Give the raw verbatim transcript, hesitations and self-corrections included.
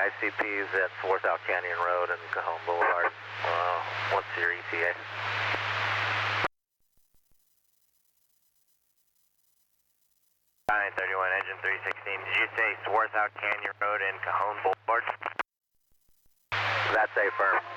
I C Ps at Swarthout Canyon Road and Cajon Boulevard. Uh, what's your E T A? nine thirty-one, engine three sixteen. Did you say Swarthout Canyon Road and Cajon Boulevard? That's a firm.